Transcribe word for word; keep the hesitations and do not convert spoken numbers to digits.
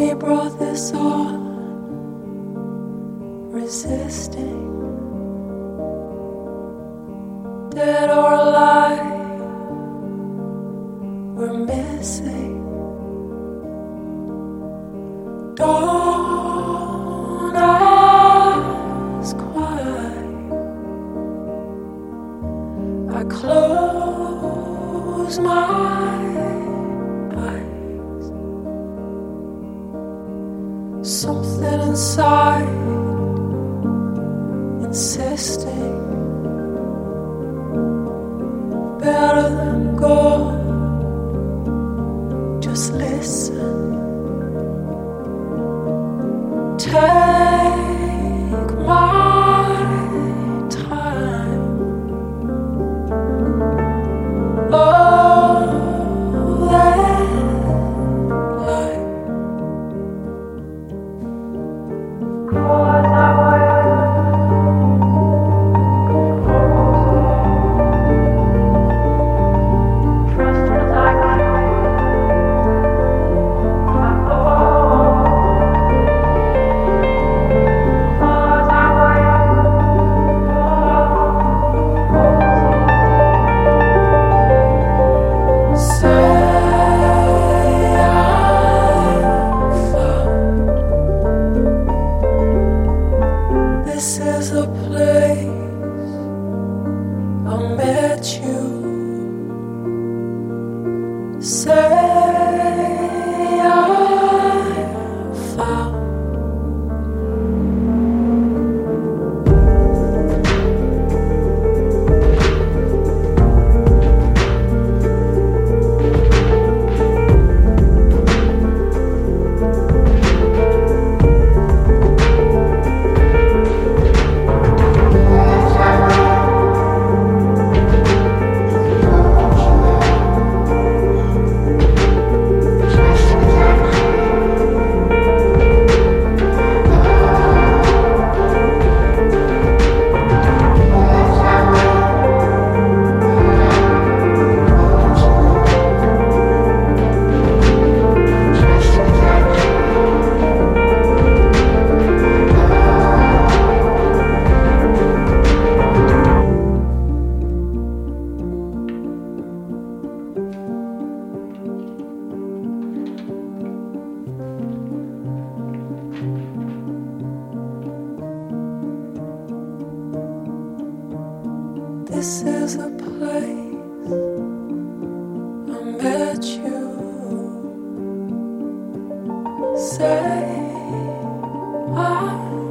brought this on, resisting, dead or alive, we're missing. Don't ask why. I close my eyes. Something inside insisting better than gold. Just listen. Take my time. Oh, that light. This is a place I met you. Say I